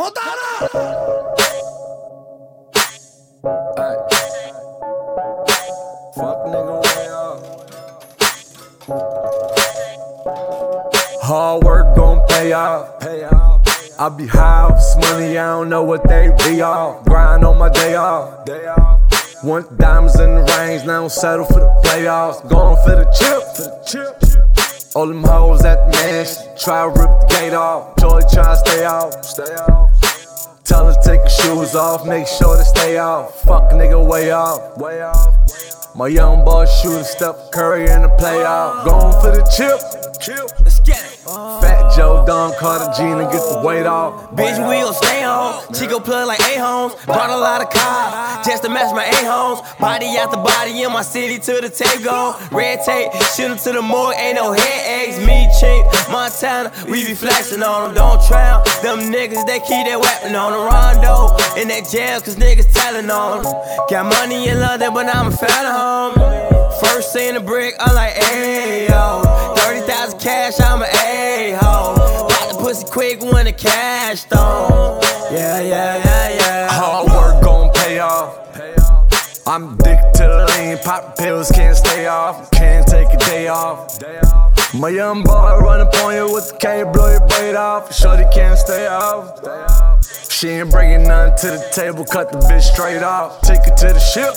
Montana! Ay. Fuck nigga way up. Hard work gon' pay off. I be high off this money, I don't know what they be off. Grind on my day off. Want diamonds in the range, now don't settle for the playoffs. Going for the chip. All them hoes at the mansion, try to rip the gate off. Joy try to stay off. Tell her to take her shoes off, make sure to stay off. Fuck a nigga way off. My young boy shooter, Steph Curry in the playoff. Going for the chip. Let's get it. Fat Joe Don Carter Gina get the weight off. Bitch, we gon' stay home. Chico plug like A-homes. Brought a lot of cars just to match my A-homes. Body after body in my city till the tape gone. Red tape, shoot 'em to the morgue, ain't no head eggs. Me, Chink, Montana, we be flexing on them. Don't drown them niggas, they keep their weapon on the Rondo. In that jail, cause niggas telling on them. Got money in London, but I'm a fan of home. First seen a brick, I'm like, ayo. 30,000 cash, I'm an A-ho. Pop the pussy quick when the cash on. Yeah. Hard work gon' pay off. I'm addicted to the lean, pop pills, can't stay off. Can't take a day off. My young boy run up on you with the K, blow your blade off. Shorty can't stay off. She ain't bringing nothing to the table, cut the bitch straight off. Take her to the ship.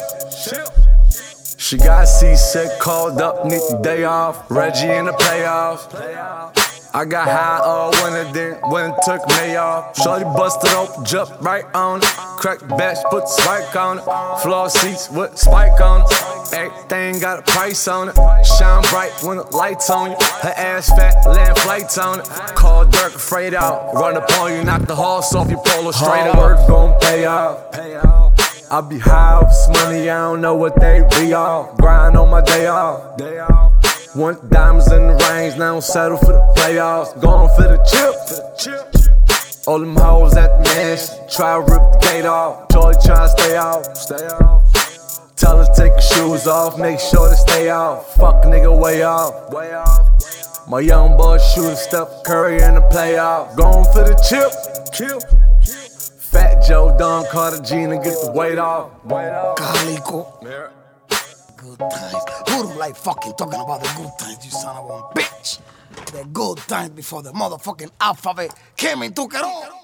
She got seasick, called up, need the day off. Reggie in the playoffs. I got high all winter, then winter took me off. Shorty busted open, jumped right on it. Cracked the batch, put the spike on it. Floor seats with spike on it. Everything got a price on it. Shine bright when the lights on you. Her ass fat, land flights on it. Call Dirk, afraid out. Run up on you, knock the horse off your polo straight up. Hard work gon' pay off. I be high off this money, I don't know what they be off. Grind on my day off. Want diamonds in the range, now don't settle for the playoffs. Going for the chip. All them hoes at the mansion, try to rip the gate off. Joy try to stay off. Tell her to take her shoes off, make sure to stay off. Fuck a nigga way off. My young boy shooter, Steph Curry in the playoff. Going for the chip. Fat Joe Don Carter Gina get the weight off. Calico. Good times. Who don't like fucking talking about the good times, you son of a bitch? The good times before the motherfucking alphabet came into Carol.